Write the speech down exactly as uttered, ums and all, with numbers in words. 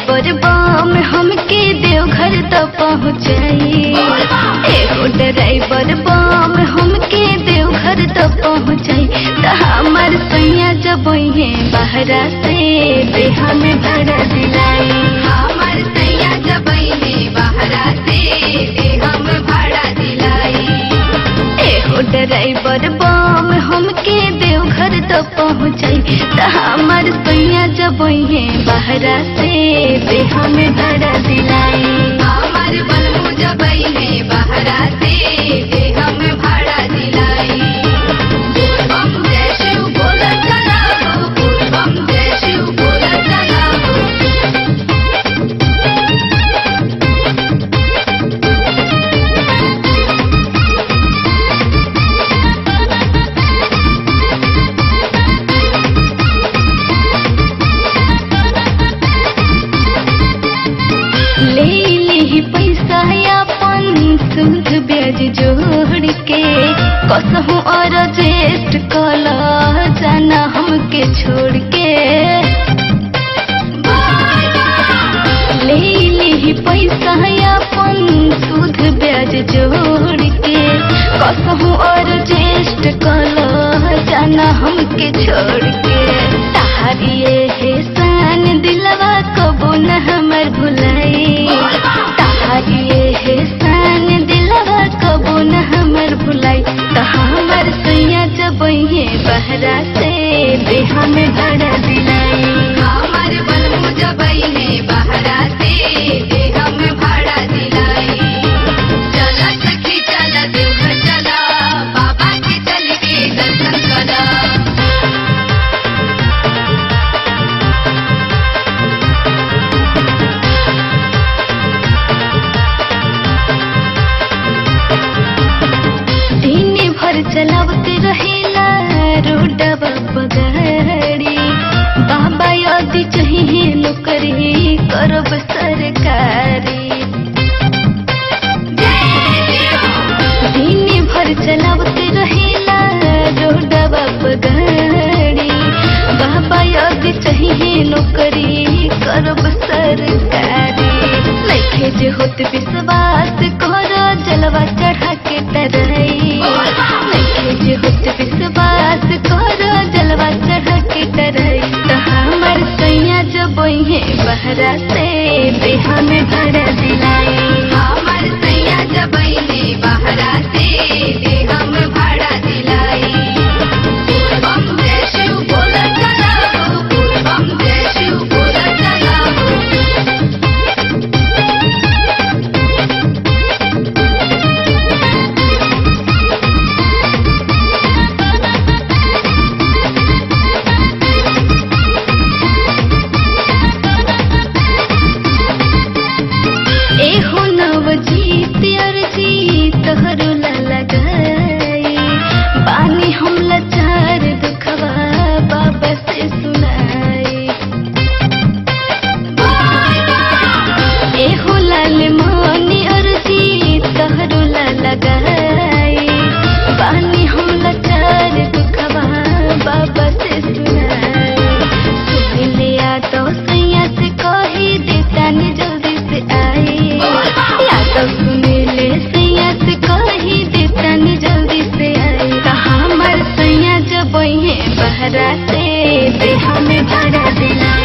Driver बम हमके देवघर तक पहुँचाई। एगो ड्राइवर बम हमके देवघर तक पहुँचाई। त हमार सैया जब है बहरा से देहा में भाड़ा दिलाई। हमार सैया जब है बहरा से देहा में भाड़ा दिलाई। एगो ड्राइवर बम हमके देवघर तक पहुँचाई। त हमार सैया जब है बहरा से देहा में भाड़ा दिलाई। हमार बलमु जब है बहरा से देहा में भाड़ा दिलाई। बम जय शिव बोला चला हो, बम जय शिव बोला चला हो। ले ली पैसा अपन सूद ब्याज जोड़ के कसहूँ और जेस्ट कला जाना हमके छोड़ के। ले ली पैसा अपन सूद ब्याज जोड़ के कसहूँ और जेस्ट कला जाना हमके छोड़ के। तारिये है सान दिलवा कबो न हमर भुलाई। तारिये है सान दिलवा कबो न हमर भुलाई। त हमर सैया जब है बहरा से देहा में भाड़ा दिलाई। हमार बलमु जब है बहरा से देहा में भाड़ा दिलाई। चला सखी चला देवघर चला, बाबा के चल के दर्शन करा। दिन भर चलावते रहेला रोडवा पगाड़ी। बाबा यदि चाहिए नौकरी करब सरकारी। दिन भर चलावते रहेला रोडवा पगाड़ी। बाबा यदि चाहिए नौकरी करब सरकारी। नइखे जे होत विश्वास कर जलवा चढ़ा के डराई। नइखे जे होत विश्वास कर जलवा चढ़ा के डराई। त हमर सैया जब है बहरा से देहा में भाड़ा दिलाई। हमार सैया जब है बहरा से देहा में भाड़ा दिलाई। बम जय शिव बोला चला हो, बम जय शिव बोला चला हो। एहो नवजीत अर्जी तोहरो ला लगाई। बानी हम लाचार दुखवा बाबा से सुनाई। एहो लाल मोनी अर्जी तोहरो ला लगाई। बानी हम लाचार दुखवा बाबा से सुनाई। सुन लिया तो सैया से कही देता ने जल्दी से आई। या तो सुन ले सैया से कही देता ने जल्दी से आई। त हमर सैया जब है बहरा से देहा में भाड़ा दिला।